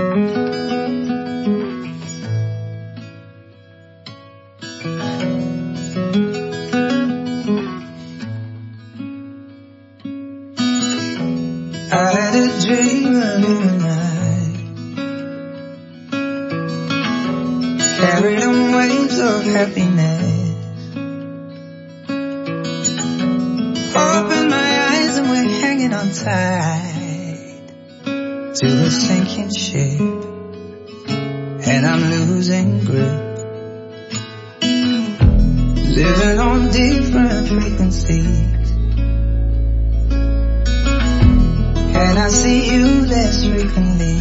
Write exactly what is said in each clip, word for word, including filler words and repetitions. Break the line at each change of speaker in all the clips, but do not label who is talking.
I had a dream earlier night, carried on waves of happiness. Open my eyes and we're hanging on tight to a sinking ship, and I'm losing grip, living on different frequencies. And I see you less frequently.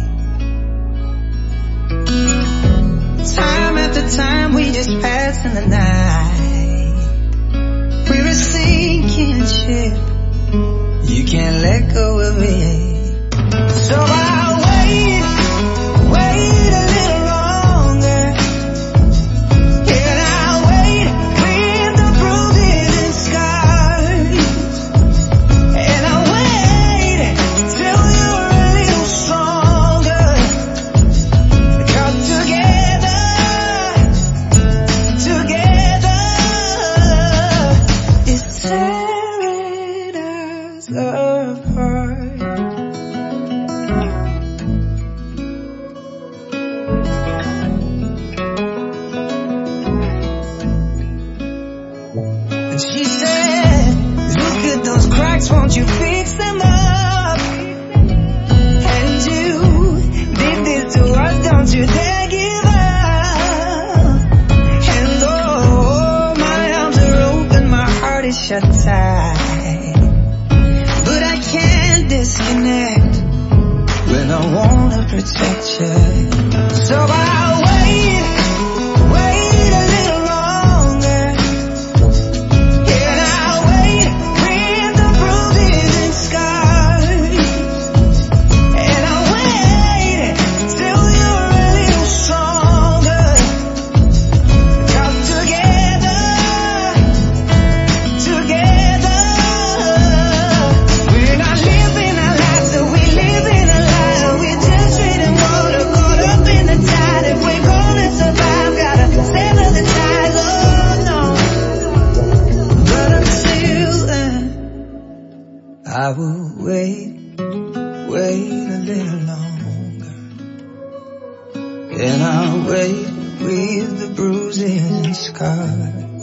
Time after time we just pass in the night. We're a sinking ship, you can't let go of it. So I'll wait, wait a little longer. And I'll wait with the bruises and scars. And I'll wait till you're a little stronger. 'Cause together, together, it's tearing us apart. And she said, look at those cracks, won't you fix them up? And you did this to us, don't you dare give up. And oh, my arms are open, my heart is shut tight, but I can't disconnect when I wanna protect you. So I'll wait, wait a little longer. And I'll wait with the bruises and scars. And I'll wait till you're a little stronger. 'Cause together, together, we're not living our lives, so we live in a lie. We're just treading water, caught up in the tide. If we're gonna survive, gotta sever the ties. Oh no, but until then, I will wait, wait a little longer. And I'll wait with the bruises and scars.